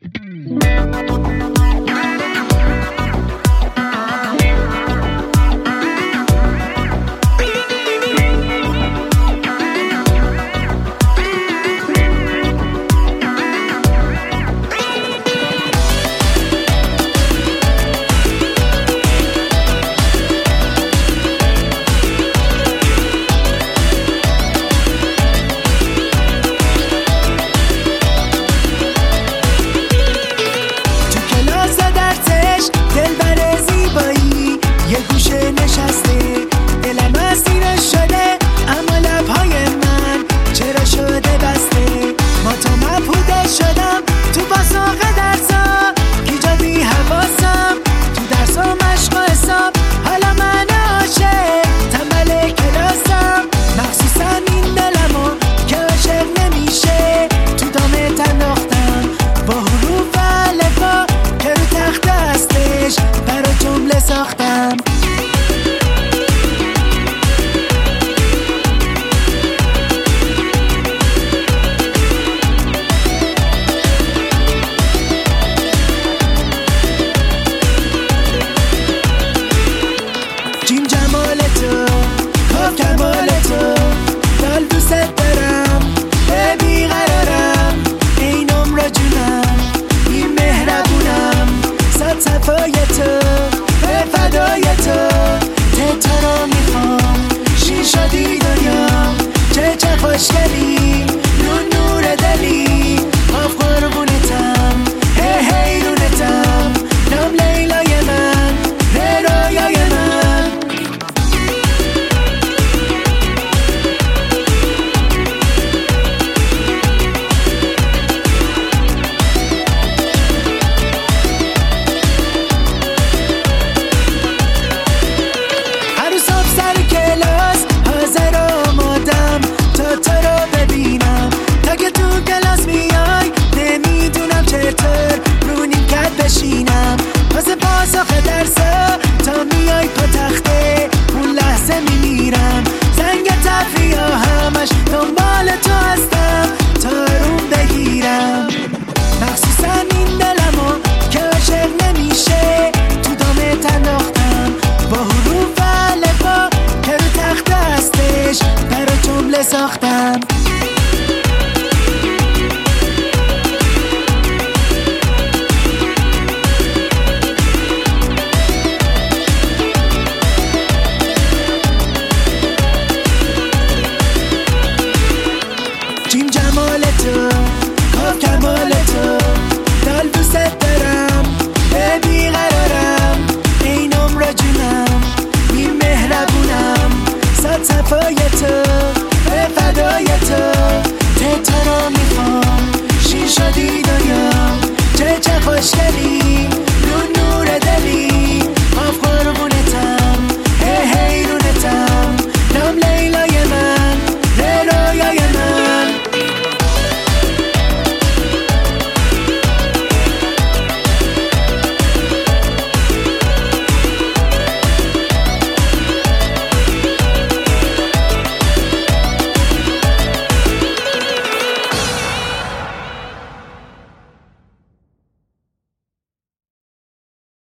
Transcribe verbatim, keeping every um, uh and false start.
نشسته دلم اسیرش شده، اما لبهای من چرا شده بسته؟ ما تو مبهوده شدم تو باساق درسا، گیجا بی حواسم تو درس و مشق و حساب. حالا من عاشق تنبل کلاسم، مخصوصا این دلمو که عاشق نمیشه. تو دامت انداختم با حروف الفا که رو تخت هستش برا جمله ساختم.